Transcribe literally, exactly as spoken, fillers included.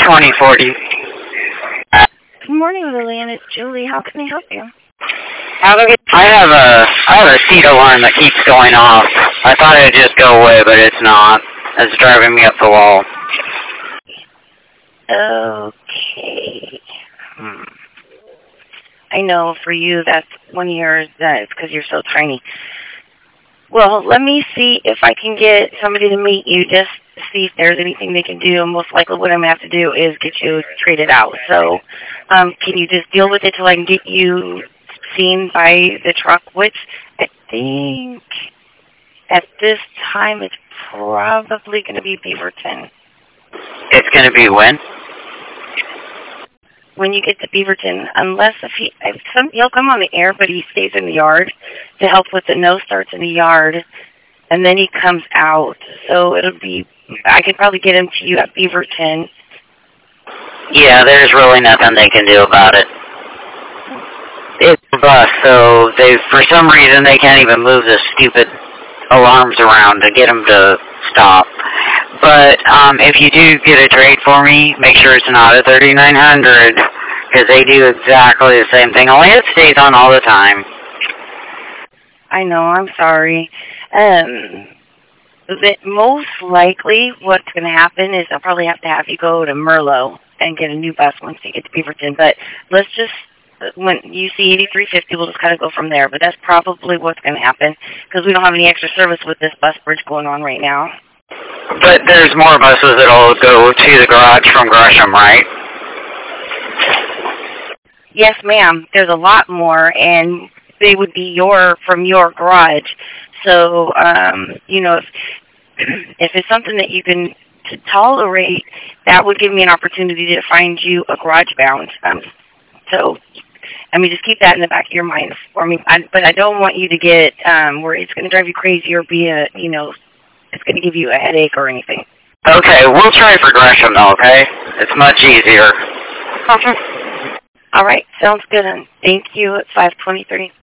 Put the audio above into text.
twenty forty. Good morning, Lillian. It's Julie. How can I help you? I have a I have a seat alarm that keeps going off. I thought it would just go away, but it's not. It's driving me up the wall. Okay. Hmm. I know for you that's one of yours. That's because you're so tiny. Well, let me see if I can get somebody to meet you, just to see if there's anything they can do. Most likely what I'm going to have to do is get you traded out. So um, can you just deal with it till I can get you seen by the truck, which I think at this time it's probably going to be Beaverton. It's going to be when? When you get to Beaverton, unless if he, if some, he'll come on the air, but he stays in the yard to help with the no starts in the yard, and then he comes out. So it'll be, I could probably get him to you at Beaverton. Yeah, there's really nothing they can do about it. It's a bus, so they, for some reason, they can't even move the stupid alarms around to get them to stop. But um, if you do get a trade for me, make sure it's not a thirty-nine hundred, because they do exactly the same thing, only it stays on all the time. I know, I'm sorry. Um, but most likely what's going to happen is I'll probably have to have you go to Merlot and get a new bus once you get to Beaverton. But let's just, when you see eighty-three fifty, we'll just kind of go from there. But that's probably what's going to happen, because we don't have any extra service with this bus bridge going on right now. But there's more buses that'll go to the garage from Gresham, right? Yes, ma'am. There's a lot more, and they would be your from your garage. So, um, you know, if if it's something that you can to tolerate, that would give me an opportunity to find you a garage bound. Um, so, I mean, just keep that in the back of your mind for me. I, but I don't want you to get um, where it's going to drive you crazy or be a, you know, it's going to give you a headache or anything. Okay, we'll try for Gresham, though, okay? It's much easier. All right, sounds good. Thank you at five twenty-three.